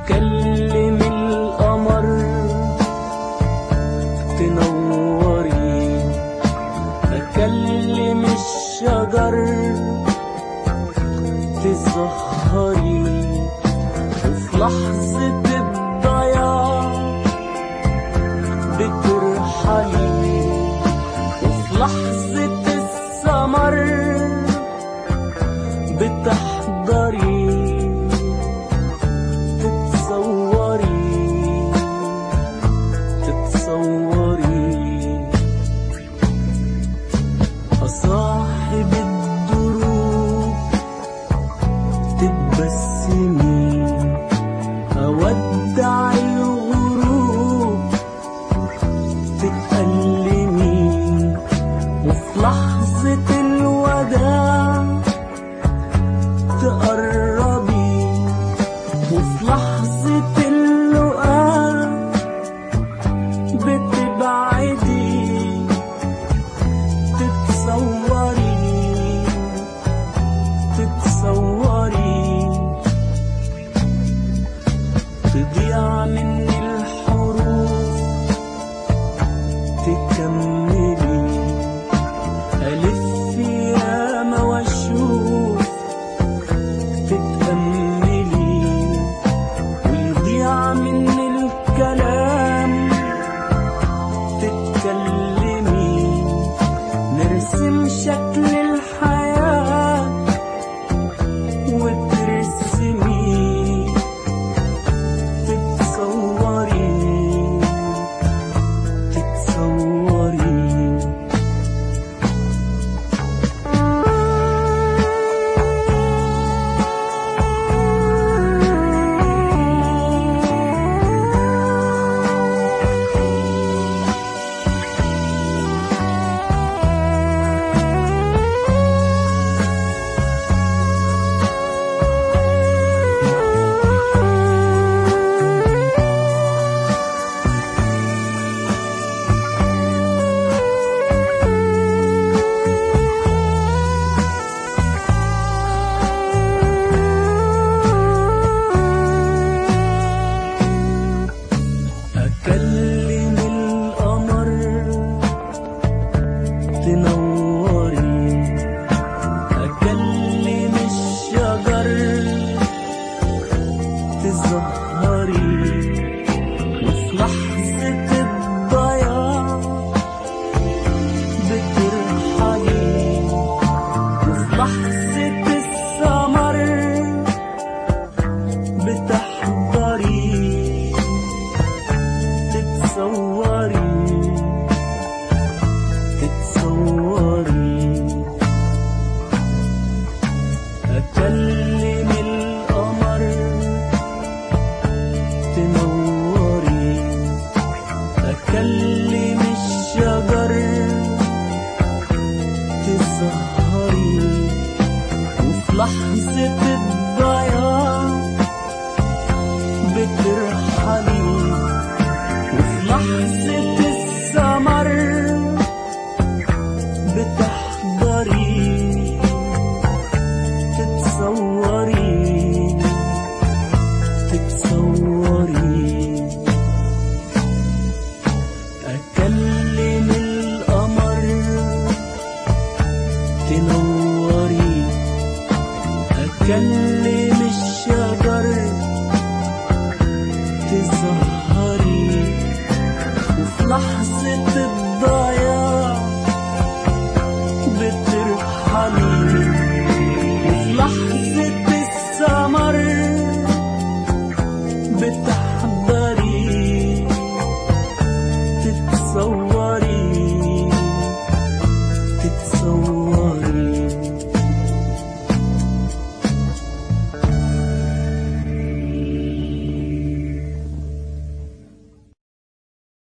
أكلم القمر تنوري، أكلم الشجر تزهري، وفي لحظة الضياع بترحلي، وفي لحظة السمر بتحضري، تتصوري أصاحب الدروب تتبسمي، أودع الغروب تتألمي، وفي لحظة الوداع تقربي، وفي لحظة اللقاء بتبعدي، تتصوري تضيع مني الحروف تكملي، ألف ياما واشوف تتأملي، ويضيع مني الكلام تتكلمي، نرسم شكل الحياة وترسمي، تتصوري أكلم القمر تنوري، أكلم الشجر تزهري، وفي لحظة الضياع بترحلي، وفي لحظة السمر بتحضري، تتصوري أكلم القمر تنوري، أكلم الشجر تزهري، وفي لحظة الضياع بترحلي، وفي لحظة السمر بتحضري، تتصوري أكلم القمر تنوري، أكلم الشجر تزهري، وفي لحظة الضياع بترحلي.